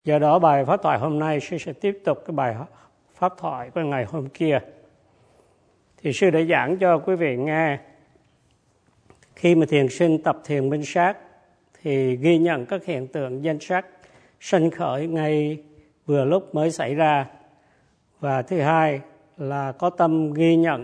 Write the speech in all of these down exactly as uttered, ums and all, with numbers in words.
Do đó bài pháp thoại hôm nay sư sẽ tiếp tục cái bài pháp thoại của ngày hôm kia. Thì sư đã giảng cho quý vị nghe, khi mà thiền sinh tập thiền minh sát thì ghi nhận các hiện tượng danh sắc sanh khởi ngay vừa lúc mới xảy ra. Và thứ hai là có tâm ghi nhận.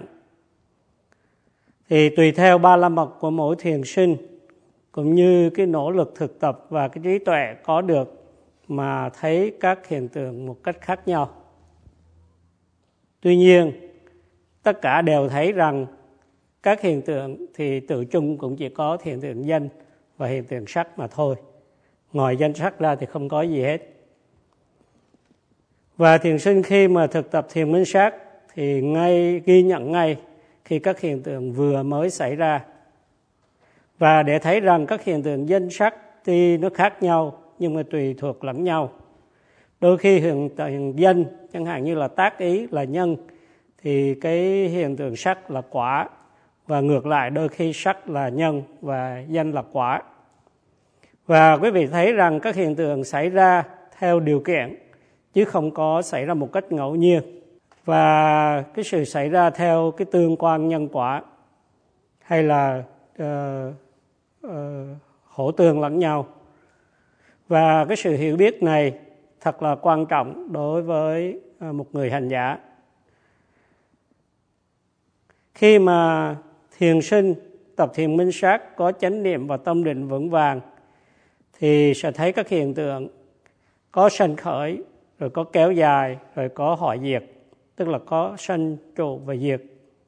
Thì tùy theo ba la mật của mỗi thiền sinh cũng như cái nỗ lực thực tập và cái trí tuệ có được mà thấy các hiện tượng một cách khác nhau. Tuy nhiên, tất cả đều thấy rằng các hiện tượng thì tự chung cũng chỉ có hiện tượng danh và hiện tượng sắc mà thôi. Ngoài danh sắc ra thì không có gì hết. Và thiền sinh khi mà thực tập thiền minh sát thì ngay ghi nhận ngay khi các hiện tượng vừa mới xảy ra. Và để thấy rằng các hiện tượng danh sắc thì nó khác nhau nhưng mà tùy thuộc lẫn nhau. Đôi khi hiện tượng danh, chẳng hạn như là tác ý là nhân, thì cái hiện tượng sắc là quả. Và ngược lại đôi khi sắc là nhân và danh là quả. Và quý vị thấy rằng các hiện tượng xảy ra theo điều kiện chứ không có xảy ra một cách ngẫu nhiên. Và cái sự xảy ra theo cái tương quan nhân quả hay là uh, uh, hỗ tương lẫn nhau. Và cái sự hiểu biết này thật là quan trọng đối với một người hành giả. Khi mà thiền sinh tập thiền minh sát có chánh niệm và tâm định vững vàng thì sẽ thấy các hiện tượng có sanh khởi, rồi có kéo dài, rồi có hoại diệt, tức là có sanh trụ và diệt.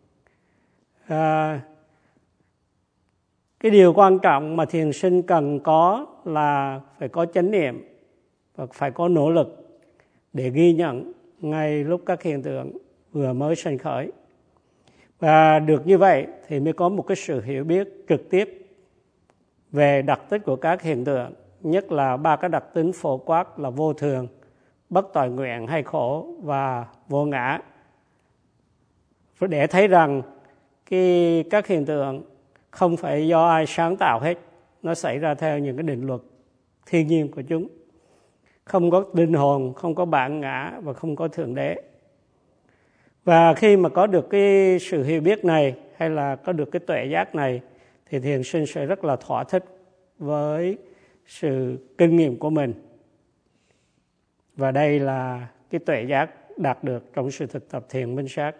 À, cái điều quan trọng mà thiền sinh cần có là phải có chánh niệm và phải có nỗ lực để ghi nhận ngay lúc các hiện tượng vừa mới sanh khởi. Và được như vậy thì mới có một cái sự hiểu biết trực tiếp về đặc tính của các hiện tượng, nhất là ba cái đặc tính phổ quát là vô thường, bất toại nguyện hay khổ và vô ngã. Để thấy rằng cái, các hiện tượng không phải do ai sáng tạo hết, nó xảy ra theo những cái định luật thiên nhiên của chúng. Không có linh hồn, không có bản ngã và không có thượng đế. Và khi mà có được cái sự hiểu biết này hay là có được cái tuệ giác này thì thiền sinh sẽ rất là thỏa thích với sự kinh nghiệm của mình. Và đây là cái tuệ giác đạt được trong sự thực tập thiền minh sát.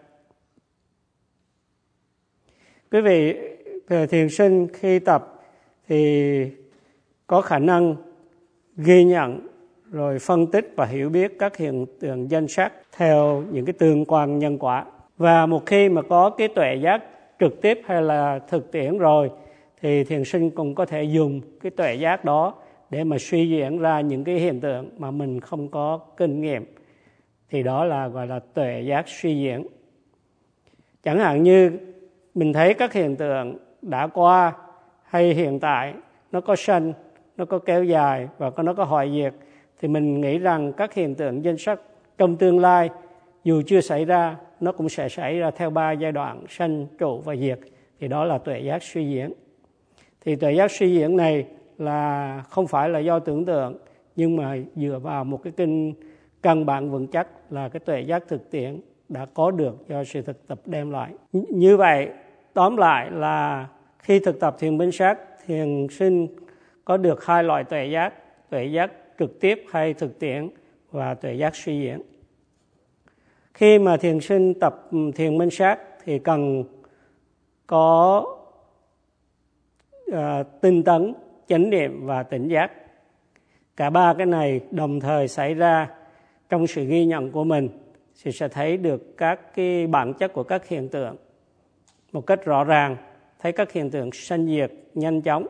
Quý vị, thiền sinh khi tập thì có khả năng ghi nhận rồi phân tích và hiểu biết các hiện tượng danh sắc theo những cái tương quan nhân quả. Và một khi mà có cái tuệ giác trực tiếp hay là thực tiễn rồi thì thiền sinh cũng có thể dùng cái tuệ giác đó để mà suy diễn ra những cái hiện tượng mà mình không có kinh nghiệm. Thì đó là gọi là tuệ giác suy diễn. Chẳng hạn như mình thấy các hiện tượng đã qua hay hiện tại nó có sanh, nó có kéo dài và nó có hoại diệt, thì mình nghĩ rằng các hiện tượng danh sắc trong tương lai dù chưa xảy ra nó cũng sẽ xảy ra theo ba giai đoạn sanh, trụ và diệt. Thì đó là tuệ giác suy diễn. Thì tuệ giác suy diễn này là không phải là do tưởng tượng, nhưng mà dựa vào một cái kinh căn bản vững chắc là cái tuệ giác thực tiễn đã có được do sự thực tập đem lại. Như vậy, tóm lại là khi thực tập thiền minh sát, thiền sinh có được hai loại tuệ giác, tuệ giác trực tiếp hay thực tiễn và tuệ giác suy diễn. Khi mà thiền sinh tập thiền minh sát thì cần có uh, tinh tấn, chánh niệm và tỉnh giác. Cả ba cái này đồng thời xảy ra trong sự ghi nhận của mình thì sẽ thấy được các cái bản chất của các hiện tượng một cách rõ ràng, thấy các hiện tượng sanh diệt nhanh chóng.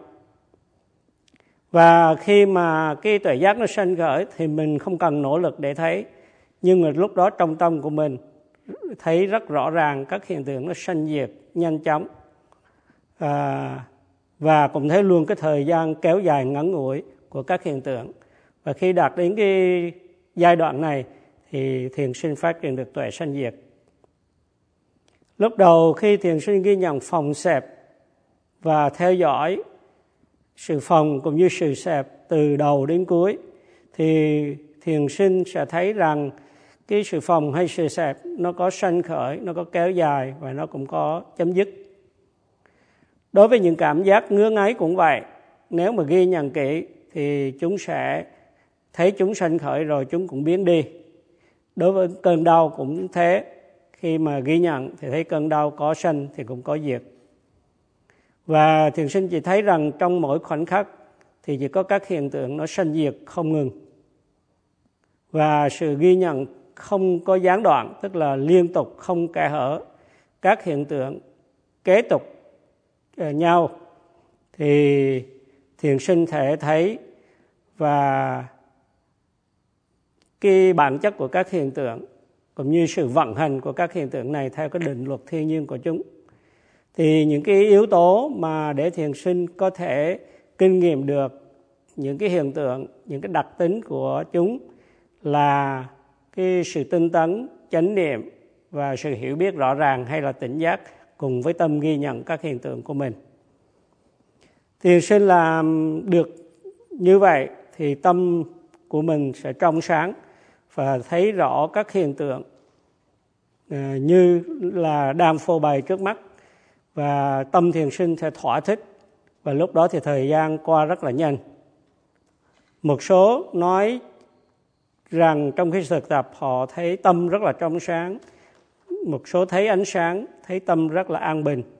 Và khi mà cái tuệ giác nó sanh khởi thì mình không cần nỗ lực để thấy, nhưng mà lúc đó trong tâm của mình thấy rất rõ ràng các hiện tượng nó sanh diệt nhanh chóng. À, và cũng thấy luôn cái thời gian kéo dài ngắn ngủi của các hiện tượng. Và khi đạt đến cái giai đoạn này thì thiền sinh phát triển được tuệ sanh diệt. Lúc đầu khi thiền sinh ghi nhận phòng xẹp và theo dõi sự phòng cũng như sự xẹp từ đầu đến cuối thì thiền sinh sẽ thấy rằng cái sự phồng hay sự xẹp nó có sanh khởi, nó có kéo dài và nó cũng có chấm dứt. Đối với những cảm giác ngứa ngáy cũng vậy. Nếu mà ghi nhận kỹ thì chúng sẽ thấy chúng sanh khởi rồi chúng cũng biến đi. Đối với cơn đau cũng thế. Khi mà ghi nhận thì thấy cơn đau có sanh thì cũng có diệt. Và thiền sinh chỉ thấy rằng trong mỗi khoảnh khắc thì chỉ có các hiện tượng nó sanh diệt không ngừng. Và sự ghi nhận không có gián đoạn, tức là liên tục không kẽ hở. Các hiện tượng kế tục nhau thì thiền sinh thể thấy, và cái bản chất của các hiện tượng cũng như sự vận hành của các hiện tượng này theo cái định luật thiên nhiên của chúng. Thì những cái yếu tố mà để thiền sinh có thể kinh nghiệm được những cái hiện tượng, những cái đặc tính của chúng là cái sự tinh tấn, chánh niệm và sự hiểu biết rõ ràng hay là tỉnh giác cùng với tâm ghi nhận các hiện tượng của mình. Thiền sinh làm được như vậy thì tâm của mình sẽ trong sáng và thấy rõ các hiện tượng như là đang phô bày trước mắt, và tâm thiền sinh sẽ thỏa thích, và lúc đó thì thời gian qua rất là nhanh. Một số nói rằng trong khi thực tập họ thấy tâm rất là trong sáng, một số thấy ánh sáng, thấy tâm rất là an bình.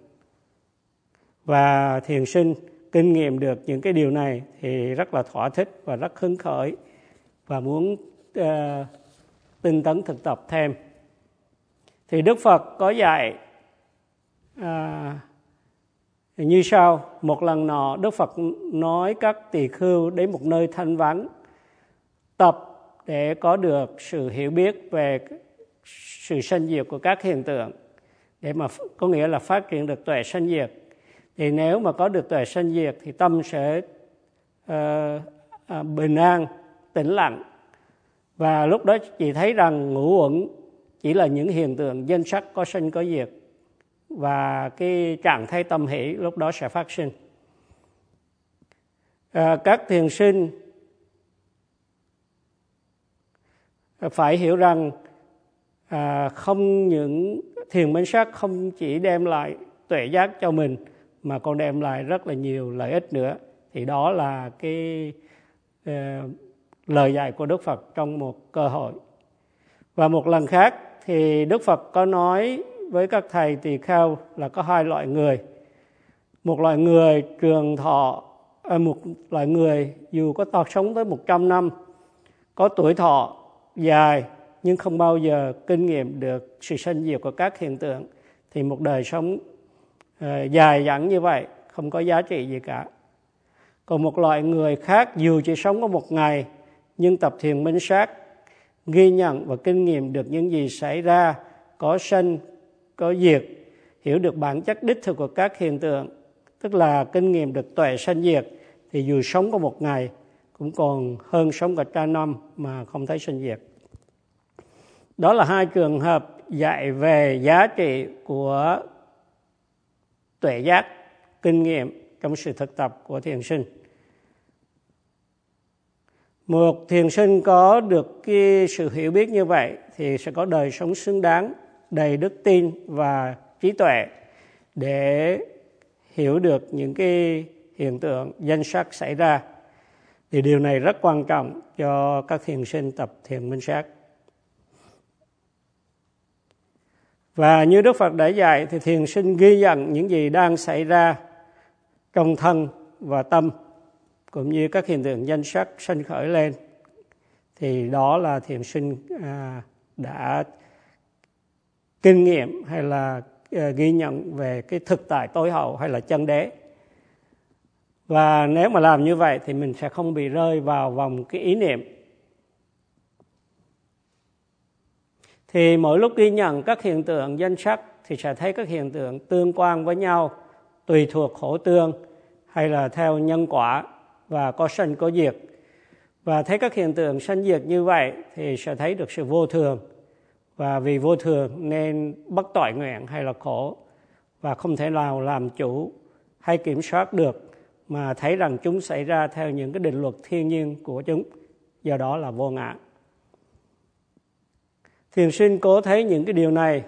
Và thiền sinh kinh nghiệm được những cái điều này thì rất là thỏa thích và rất hứng khởi và muốn uh, tinh tấn thực tập thêm. Thì Đức Phật có dạy uh, như sau. Một lần nọ Đức Phật nói các tỳ khưu đến một nơi thanh vắng, tập để có được sự hiểu biết về sự sanh diệt của các hiện tượng, để mà có nghĩa là phát triển được tuệ sanh diệt. Thì nếu mà có được tuệ sanh diệt thì tâm sẽ uh, uh, bình an, tĩnh lặng. Và lúc đó chỉ thấy rằng ngũ uẩn chỉ là những hiện tượng danh sắc có sanh có diệt, và cái trạng thái tâm hỷ lúc đó sẽ phát sinh. Uh, các thiền sinh phải hiểu rằng à, không những thiền minh sát không chỉ đem lại tuệ giác cho mình mà còn đem lại rất là nhiều lợi ích nữa. Thì đó là cái uh, lời dạy của Đức Phật trong một cơ hội. Và một lần khác thì Đức Phật có nói với các thầy tỳ kheo là có hai loại người. Một loại người trường thọ, à, một loại người dù có to sống tới một trăm năm, có tuổi thọ dài nhưng không bao giờ kinh nghiệm được sự sanh diệt của các hiện tượng, thì một đời sống uh, dài dẳng như vậy không có giá trị gì cả. Còn một loại người khác dù chỉ sống có một ngày nhưng tập thiền minh sát, ghi nhận và kinh nghiệm được những gì xảy ra, có sanh, có diệt, hiểu được bản chất đích thực của các hiện tượng, tức là kinh nghiệm được tuệ sanh diệt, thì dù sống có một ngày cũng còn hơn sống cả trăm năm mà không thấy sanh diệt. Đó là hai trường hợp dạy về giá trị của tuệ giác, kinh nghiệm trong sự thực tập của thiền sinh. Một thiền sinh có được cái sự hiểu biết như vậy thì sẽ có đời sống xứng đáng, đầy đức tin và trí tuệ để hiểu được những cái hiện tượng danh sắc xảy ra. Thì điều này rất quan trọng cho các thiền sinh tập thiền minh sát. Và như Đức Phật đã dạy thì thiền sinh ghi nhận những gì đang xảy ra trong thân và tâm, cũng như các hiện tượng danh sắc sanh khởi lên. Thì đó là thiền sinh à, đã kinh nghiệm hay là à, ghi nhận về cái thực tại tối hậu hay là chân đế. Và nếu mà làm như vậy thì mình sẽ không bị rơi vào vòng cái ý niệm. Thì mỗi lúc ghi nhận các hiện tượng danh sắc thì sẽ thấy các hiện tượng tương quan với nhau, tùy thuộc hỗ tương hay là theo nhân quả và có sanh có diệt. Và thấy các hiện tượng sanh diệt như vậy thì sẽ thấy được sự vô thường. Và vì vô thường nên bất toại nguyện hay là khổ, và không thể nào làm chủ hay kiểm soát được, mà thấy rằng chúng xảy ra theo những cái định luật thiên nhiên của chúng, do đó là vô ngã. Thiền sinh cố thấy những cái điều này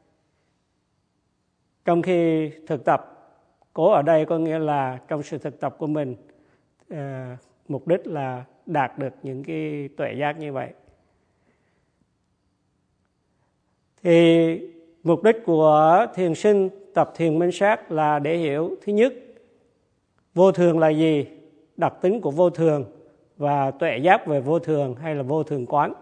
trong khi thực tập. Cố ở đây có nghĩa là trong sự thực tập của mình, uh, mục đích là đạt được những cái tuệ giác như vậy. Thì mục đích của thiền sinh tập thiền minh sát là để hiểu, thứ nhất, vô thường là gì, đặc tính của vô thường và tuệ giác về vô thường hay là vô thường quán.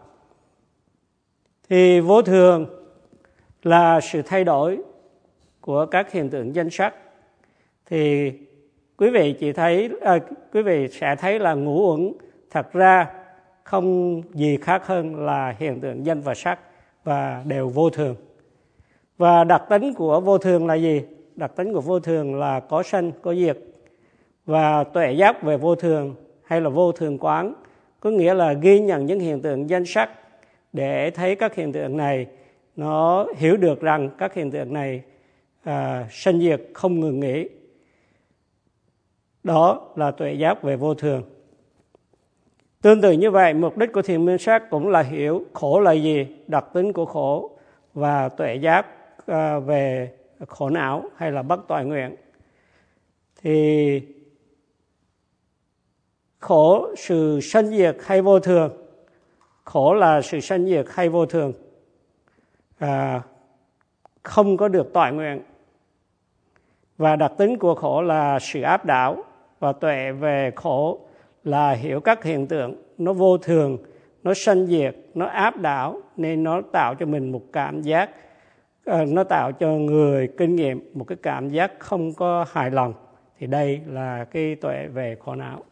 Thì vô thường là sự thay đổi của các hiện tượng danh sắc. Thì quý vị chỉ thấy, à, quý vị sẽ thấy là ngũ uẩn thật ra không gì khác hơn là hiện tượng danh và sắc và đều vô thường. Và đặc tính của vô thường là gì? Đặc tính của vô thường là có sanh, có diệt. Và tuệ giác về vô thường hay là vô thường quán có nghĩa là ghi nhận những hiện tượng danh sắc để thấy các hiện tượng này, nó hiểu được rằng các hiện tượng này à, sanh diệt không ngừng nghỉ. Đó là tuệ giác về vô thường. Tương tự như vậy, mục đích của thiền minh sát cũng là hiểu khổ là gì, đặc tính của khổ và tuệ giác à, về khổ não hay là bất toại nguyện. Thì khổ sự sanh diệt hay vô thường? Khổ là sự sanh diệt hay vô thường? À, không có được toại nguyện. Và đặc tính của khổ là sự áp đảo. Và tuệ về khổ là hiểu các hiện tượng nó vô thường, nó sanh diệt, nó áp đảo, nên nó tạo cho mình một cảm giác, nó tạo cho người kinh nghiệm một cái cảm giác không có hài lòng. Thì đây là cái tuệ về khổ não.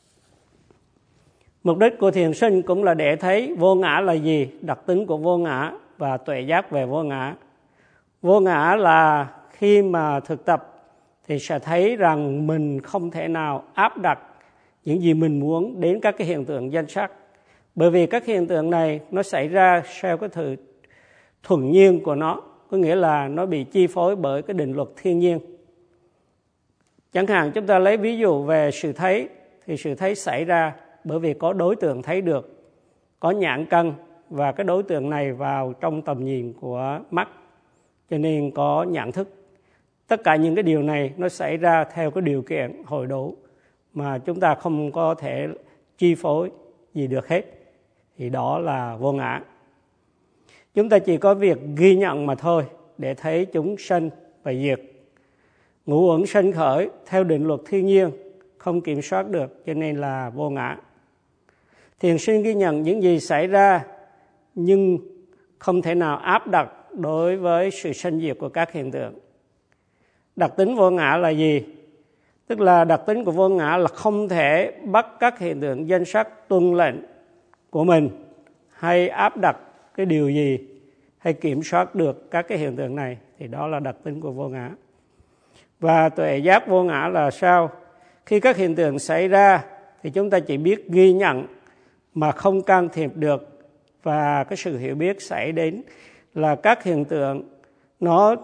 Mục đích của thiền sinh cũng là để thấy vô ngã là gì, đặc tính của vô ngã và tuệ giác về vô ngã. Vô ngã là khi mà thực tập thì sẽ thấy rằng mình không thể nào áp đặt những gì mình muốn đến các cái hiện tượng danh sắc. Bởi vì các hiện tượng này nó xảy ra theo cái sự thuần nhiên của nó, có nghĩa là nó bị chi phối bởi cái định luật thiên nhiên. Chẳng hạn chúng ta lấy ví dụ về sự thấy, thì sự thấy xảy ra bởi vì có đối tượng thấy được, có nhãn căn và cái đối tượng này vào trong tầm nhìn của mắt, cho nên có nhãn thức. Tất cả những cái điều này nó xảy ra theo cái điều kiện hội đủ mà chúng ta không có thể chi phối gì được hết. Thì đó là vô ngã. Chúng ta chỉ có việc ghi nhận mà thôi để thấy chúng sanh và diệt. Ngũ uẩn sanh khởi theo định luật thiên nhiên, không kiểm soát được, cho nên là vô ngã. Thiền sinh ghi nhận những gì xảy ra nhưng không thể nào áp đặt đối với sự sanh diệt của các hiện tượng. Đặc tính vô ngã là gì? Tức là đặc tính của vô ngã là không thể bắt các hiện tượng danh sắc tuân lệnh của mình hay áp đặt cái điều gì hay kiểm soát được các cái hiện tượng này. Thì đó là đặc tính của vô ngã. Và tuệ giác vô ngã là sao? Khi các hiện tượng xảy ra thì chúng ta chỉ biết ghi nhận mà không can thiệp được. Và cái sự hiểu biết xảy đến là các hiện tượng nó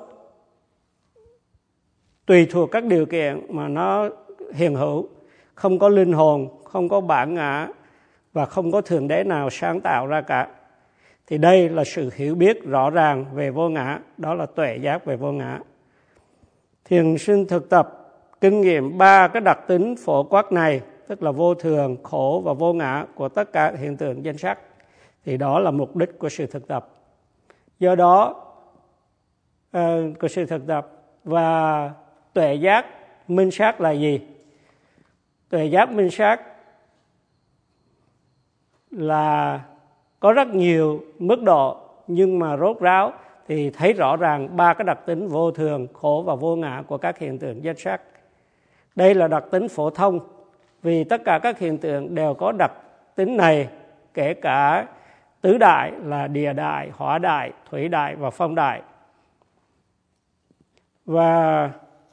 tùy thuộc các điều kiện mà nó hiện hữu, không có linh hồn, không có bản ngã và không có thượng đế nào sáng tạo ra cả. Thì đây là sự hiểu biết rõ ràng về vô ngã, đó là tuệ giác về vô ngã. Thiền sinh thực tập kinh nghiệm ba cái đặc tính phổ quát này, tức là vô thường, khổ và vô ngã của tất cả hiện tượng danh sắc. Thì đó là mục đích của sự thực tập. Do đó, uh, của sự thực tập và tuệ giác minh sát là gì? Tuệ giác minh sát là có rất nhiều mức độ, nhưng mà rốt ráo thì thấy rõ ràng ba cái đặc tính vô thường, khổ và vô ngã của các hiện tượng danh sắc. Đây là đặc tính phổ thông, vì tất cả các hiện tượng đều có đặc tính này, kể cả tứ đại là địa đại, hỏa đại, thủy đại và phong đại. Và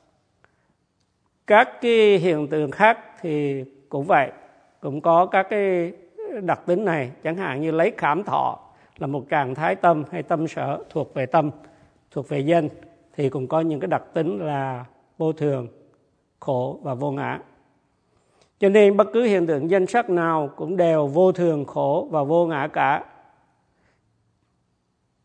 các cái hiện tượng khác thì cũng vậy, cũng có các cái đặc tính này. Chẳng hạn như lấy cảm thọ là một trạng thái tâm hay tâm sở thuộc về tâm, thuộc về danh, thì cũng có những cái đặc tính là vô thường, khổ và vô ngã. Cho nên bất cứ hiện tượng danh sắc nào cũng đều vô thường, khổ và vô ngã cả.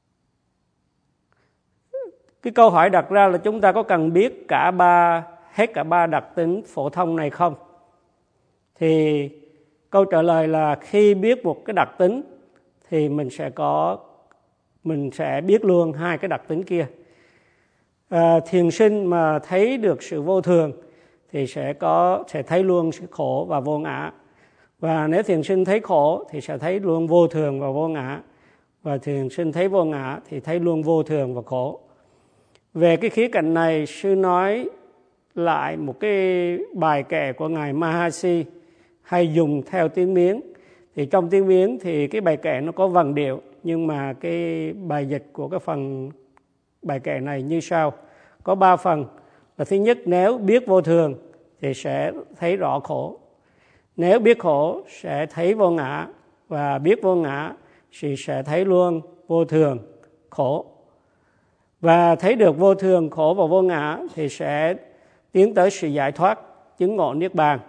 Cái câu hỏi đặt ra là chúng ta có cần biết cả ba hết cả ba đặc tính phổ thông này không? Thì câu trả lời là khi biết một cái đặc tính thì mình sẽ có mình sẽ biết luôn hai cái đặc tính kia. À, thiền sinh mà thấy được sự vô thường thì sẽ có sẽ thấy luôn sự khổ và vô ngã. Và nếu thiền sinh thấy khổ thì sẽ thấy luôn vô thường và vô ngã. Và thiền sinh thấy vô ngã thì thấy luôn vô thường và khổ. Về cái khía cạnh này, sư nói lại một cái bài kệ của Ngài Mahasi hay dùng theo tiếng Miến. Thì trong tiếng Miến thì cái bài kệ nó có vần điệu, nhưng mà cái bài dịch của cái phần bài kệ này như sau. Có ba phần. Và thứ nhất, nếu biết vô thường thì sẽ thấy rõ khổ. Nếu biết khổ sẽ thấy vô ngã, và biết vô ngã thì sẽ thấy luôn vô thường, khổ. Và thấy được vô thường, khổ và vô ngã thì sẽ tiến tới sự giải thoát, chứng ngộ niết bàn.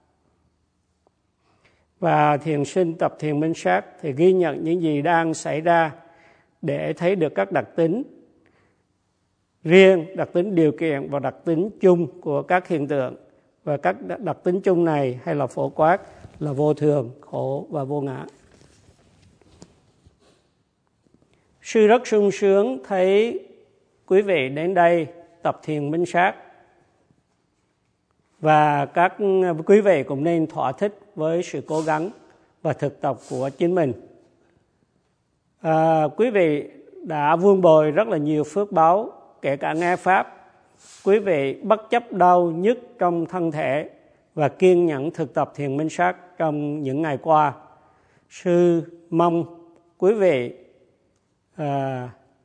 Và thiền sinh tập thiền minh sát thì ghi nhận những gì đang xảy ra để thấy được các đặc tính riêng, đặc tính điều kiện và đặc tính chung của các hiện tượng. Và các đặc tính chung này hay là phổ quát là vô thường, khổ và vô ngã. Sư rất sung sướng thấy quý vị đến đây tập thiền minh sát. Và các quý vị cũng nên thỏa thích với sự cố gắng và thực tập của chính mình. À, quý vị đã vun bồi rất là nhiều phước báu, kể cả nghe Pháp. Quý vị bất chấp đau nhức trong thân thể và kiên nhẫn thực tập thiền minh sát trong những ngày qua. Sư mong quý vị à,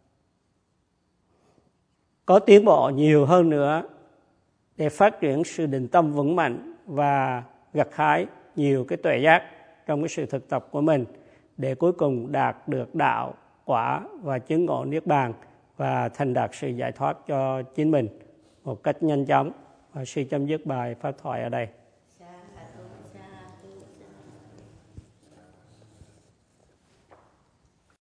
có tiến bộ nhiều hơn nữa để phát triển sự định tâm vững mạnh và gặt hái nhiều cái tuệ giác trong cái sự thực tập của mình, để cuối cùng đạt được đạo, quả và chứng ngộ niết bàn và thành đạt sự giải thoát cho chính mình một cách nhanh chóng. Và sư chấm dứt bài pháp thoại ở đây.